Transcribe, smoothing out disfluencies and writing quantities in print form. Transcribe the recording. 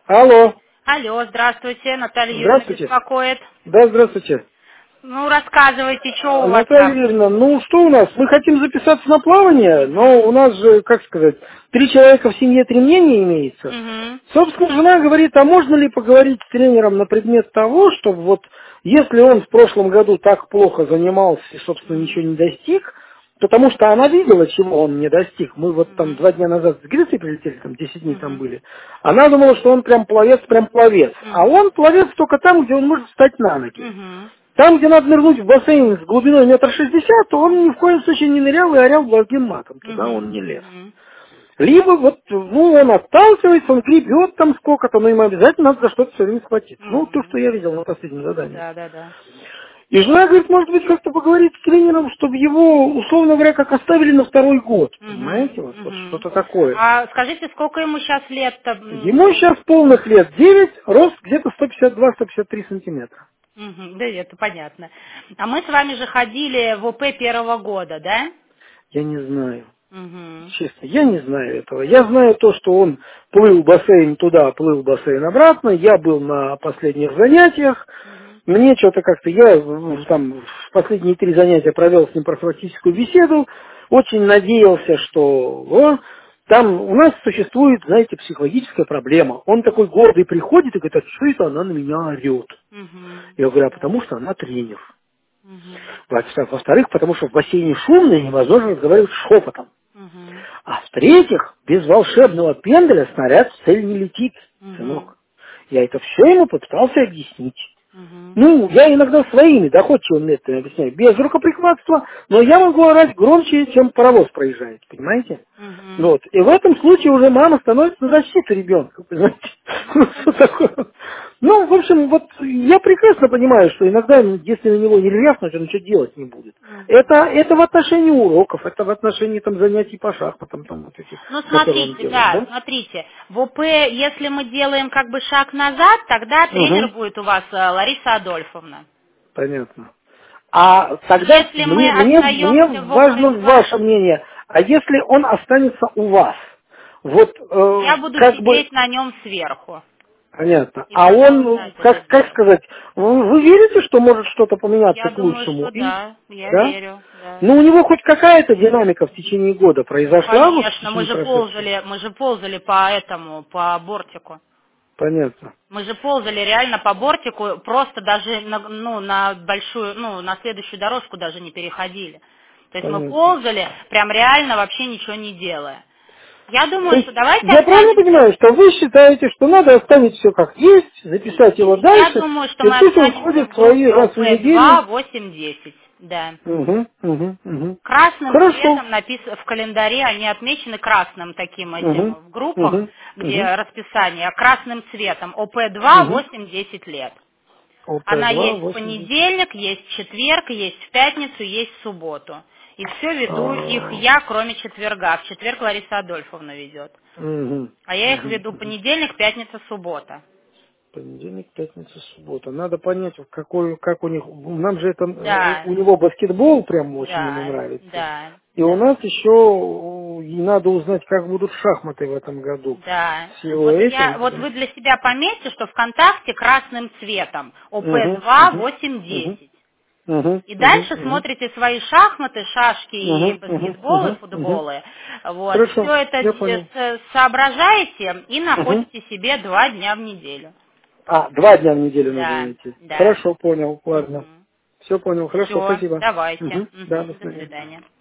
Алло, Алло, здравствуйте, Наталья Юрьевна здравствуйте. беспокоит. Да, здравствуйте. Ну, рассказывайте, что у вас Наталья там? Юрьевна, ну что у нас? Мы хотим записаться на плавание, но у Угу. нас же, как сказать, 3 человека в семье, 3 мнения имеется. Угу. Собственно, жена говорит, а можно ли поговорить с тренером на предмет того, чтобы вот, если он в прошлом году так плохо занимался и, собственно, ничего Угу. не достиг, потому что она видела, чего он не достиг. Мы вот там Угу. 2 дня назад с Греции прилетели, там 10 дней там Угу. были. Она думала, что он прям пловец. А Угу. он пловец только там, где он может встать на ноги. Угу. Там, где надо нырнуть в бассейн с глубиной 1,60 м, то он ни в коем случае не нырял и орал благим матом. Туда Угу. он не лез. Угу. Либо вот, ну, он отталкивается, он гребет там сколько-то, но ему обязательно надо за что-то все время схватиться. Ну, то, Угу. что я видел на последнем задании. Да, да, да. И жена говорит, может быть, как-то поговорить с тренером, чтобы его, условно говоря, как оставили на второй год. Понимаете, Угу. вот Угу. что-то такое. А скажите, сколько ему сейчас лет-то? Ему сейчас полных лет 9, рост где-то 152-153 сантиметра. Мгм. Да, это понятно. А мы с вами же ходили в ОП первого года, да? Я не знаю. Угу. Честно, я не знаю этого. Я знаю то, что он плыл бассейн туда, плыл бассейн обратно. Я был на последних занятиях. Угу. Мне что-то как-то, я там в последние 3 занятия провел с ним профилактическую беседу. Очень надеялся, что там у нас существует, знаете, психологическая проблема. Он такой гордый приходит и говорит, а что это она на меня орет? Угу. Я говорю, а Да. потому что она тренер. Угу. Во-вторых, потому что в бассейне шумно и невозможно разговаривать шепотом. Угу. А в-третьих, без волшебного пенделя снаряд в цель не летит, Угу. сынок. Я это все ему попытался объяснить. Угу. Ну, я иногда своими доходчивыми методами объясняю, без рукоприкладства, но я могу орать громче, чем паровоз проезжает, понимаете? Угу. Вот. И в этом случае уже мама становится на защиту ребенка, понимаете? Ну, Ну, что конечно. такое? Ну, в общем, вот я прекрасно понимаю, что иногда, если на него не рявкнуть, он ничего делать не будет. Мгм. Это в отношении уроков, это в отношении там занятий по шахматам, там вот этих, Ну, которые он смотрите, делает, да, да? смотрите. В ОП, если мы делаем как бы шаг назад, тогда тренер Угу. будет у вас Лариса Адольфовна. Понятно. А тогда Если мы мне остаемся в важно ОП-2, ваше мнение. А если он останется у вас? Вот я буду как бы сидеть на нем сверху понятно. и А он, продолжать это как делать. сказать, вы верите, что может что-то поменяться Я к думаю, лучшему? что И да, я да? верю, да. Ну, у него хоть какая-то динамика в течение года Ну, произошла, вот в конечно, течение прошедшего? мы же ползали по этому, по бортику. Понятно, Мы же ползали реально по бортику, просто даже на большую, на следующую дорожку даже не переходили. То есть мы понятно. ползали прям реально вообще ничего не делая. Я То думаю, что есть, давайте я правильно останемся. понимаю, что вы считаете, что надо оставить все как есть, записать его Я дальше, думаю, что и мы пусть он останемся ходит в свои группе раз в неделю. ОП-2 8-10. Да. Угу, угу, угу. Красным Хорошо. цветом написано в календаре, они отмечены красным таким этим Угу, в группах, угу, угу, где расписание, красным цветом ОП-2 угу. 8-10 лет. Она ОП-2, есть в 80. понедельник, есть в четверг, есть в пятницу, есть в субботу. И все веду их Угу, я, кроме четверга. В четверг Лариса Адольфовна ведет. угу, А я их веду угу. понедельник, пятница, суббота. Понедельник, пятница, суббота. Надо понять, как у них... Нам же это... Да, У него баскетбол прям очень ему да, нравится. да, И у да. нас еще и надо узнать, как будут шахматы в этом году. Да. С его этим. Вот вы для себя пометьте, что ВКонтакте красным цветом. Угу, ОП-2 угу, угу, 8-10. угу, И угу, дальше угу, смотрите свои шахматы, шашки и угу, угу, баскетболы, угу, угу. футболы. Вот. Хорошо, Все это я понял. соображаете и Угу. находите себе 2 дня в неделю. А, 2 дня в неделю надо Да, найти. да. Хорошо, понял, ладно. Все понял, хорошо, Все, спасибо. давайте. Угу. Да, до До свидания. свидания.